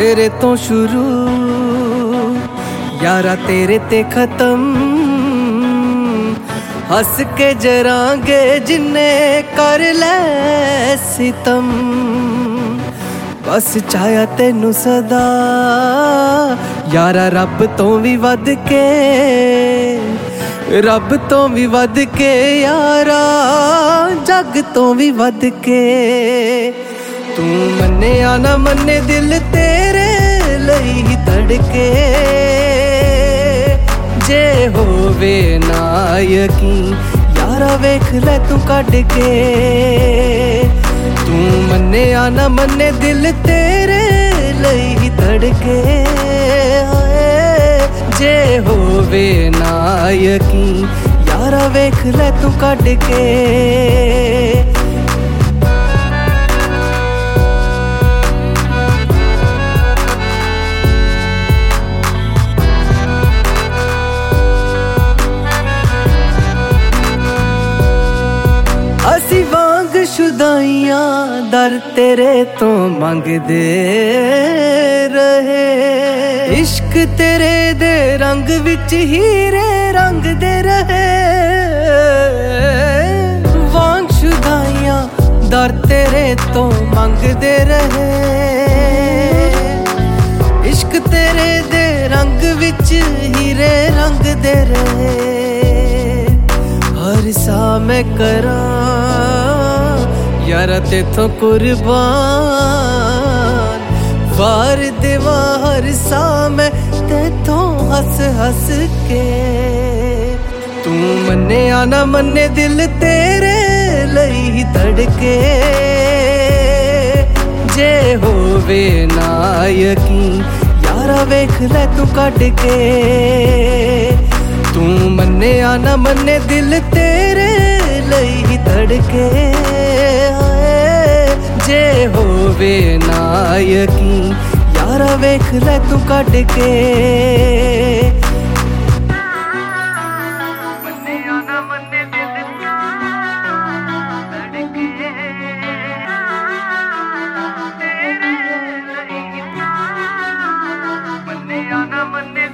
तेरे तो शुरू यारा तेरे ते खत्म, हस के जरांगे जिन्ने कर ले सितम। बस चाया तेनू सदा यारा रब तो भी वध के, रब तो भी वध के यारा जग तो भी वध के। तू मन्ने या ना मन्ने दिल तेरे लई ही धड़के, जे होवे ना यकीन यारा वेख ले तू कढ के। तू मन्ने या ना मन्ने दिल तेरे लई ही धड़के, जे होवे ना यकीन यारा वेख ले तू कढ के। असी वांग शुदाइयां दर तेरे तो मंगदे रहे, इश्क तेरे दे रंग विच हीरे रंग दे रहे। वांग शुदाइयां दर तेरे तो मंगदे रहे, इश्क तेरे दे रंग विच हीरे रंग दे रहे। हर सा मैं करा यारा तेथों कुर्बान, वार देवा हर सा मैं तेथों हंस हंस के। तू मन्ने या ना मन्ने दिल तेरे लई ही धड़के, जे होवे ना यकीन यारा वेख ले तू कढ के। तू मन्ने या ना मन्ने दिल तेरे लई ही धड़के, जे होवे ना यकीन यारा वेख ले तू कढ के। मन्ने या ना मन्ने दिल धड़के, तेरे लई मन्ने या ना मन्ने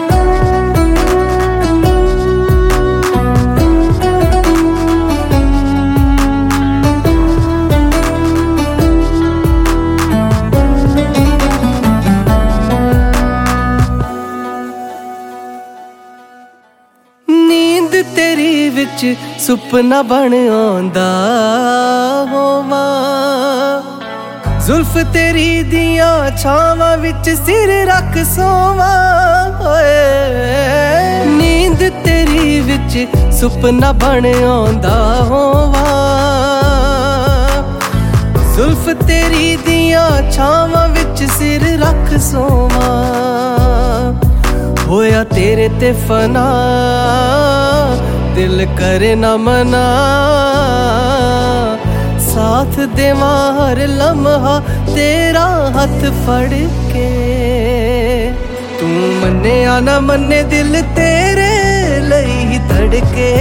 तेरी विच सुपना बन आंदा होवा, जुल्फ तेरी दियां छावां विच सिर रख सोवा। नींद तेरी विच सुपना बन आंदा होवा, जुल्फ तेरी दियां छावां विच सिर रख सोवा। होया तेरे ते फना दिल करे न मना, साथ देवा हर लम्हा तेरा हाथ फड़ के। तू मन्ने या ना मन्ने दिल तेरे लई ही धड़के,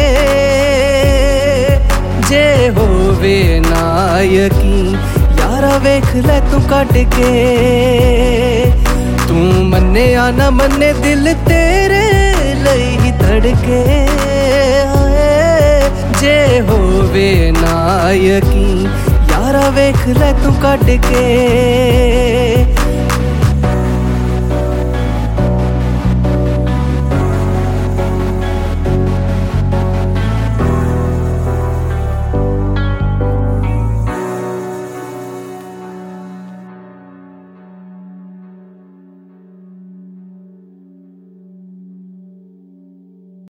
जे होवे ना यकीन यारा वेख ले तू कढ के। तू मन्ने या ना मन्ने दिल तेरे लई ही धड़के, जे होवे ना यकीन यारा वेख ले तू कढ के।